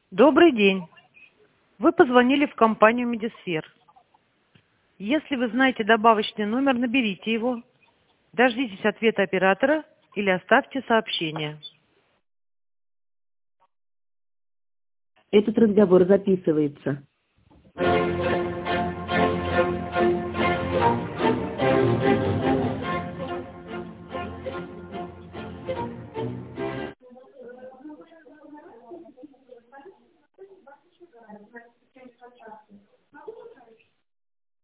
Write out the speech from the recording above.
Добрый день. Вы позвонили в компанию Медисфер. Если вы знаете добавочный номер, наберите его, дождитесь ответа оператора или оставьте сообщение. Этот разговор записывается.